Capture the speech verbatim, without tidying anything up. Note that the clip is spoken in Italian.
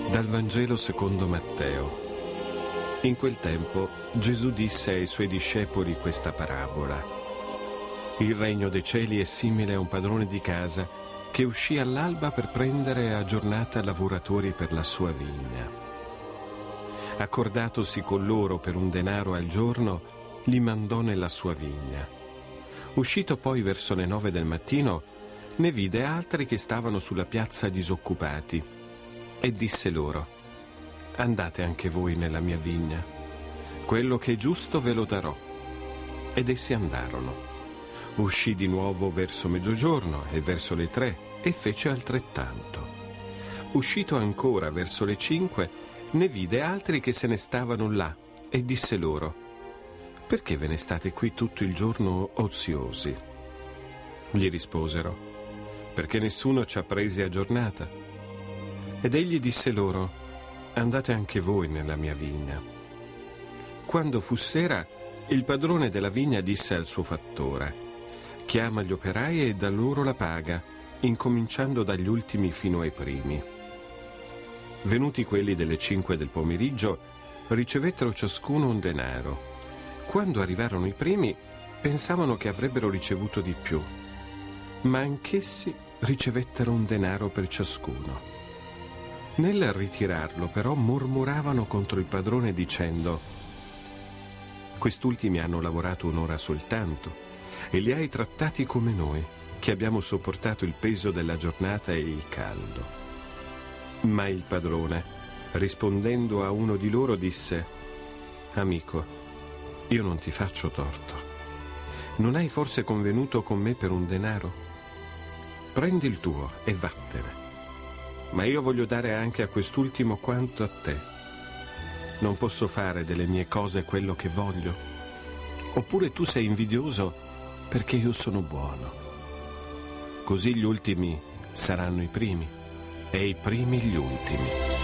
Dal Vangelo secondo Matteo. In quel tempo Gesù disse ai suoi discepoli questa parabola. Il regno dei cieli è simile a un padrone di casa che uscì all'alba per prendere a giornata lavoratori per la sua vigna. Accordatosi con loro per un denaro al giorno, li mandò nella sua vigna. Uscito poi verso le nove del mattino, ne vide altri che stavano sulla piazza disoccupati e disse loro: andate anche voi nella mia vigna, quello che è giusto ve lo darò. Ed essi andarono. Uscì di nuovo verso mezzogiorno e verso le tre e fece altrettanto. Uscito ancora verso le cinque, ne vide altri che se ne stavano là e disse loro: perché ve ne state qui tutto il giorno oziosi? Gli risposero: perché nessuno ci ha presi a giornata. Ed egli disse loro: andate anche voi nella mia vigna. Quando fu sera, il padrone della vigna disse al suo fattore: chiama gli operai e dà loro la paga, incominciando dagli ultimi fino ai primi. Venuti quelli delle cinque del pomeriggio, ricevettero ciascuno un denaro. Quando arrivarono i primi, pensavano che avrebbero ricevuto di più, ma anch'essi ricevettero un denaro per ciascuno. Nel ritirarlo, però, mormoravano contro il padrone dicendo: quest'ultimi hanno lavorato un'ora soltanto e li hai trattati come noi, che abbiamo sopportato il peso della giornata e il caldo. Ma il padrone, rispondendo a uno di loro, disse: amico, io non ti faccio torto. Non hai forse convenuto con me per un denaro? Prendi il tuo e vattene. Ma io voglio dare anche a quest'ultimo quanto a te. Non posso fare delle mie cose quello che voglio? Oppure tu sei invidioso perché io sono buono? Così gli ultimi saranno i primi e i primi gli ultimi.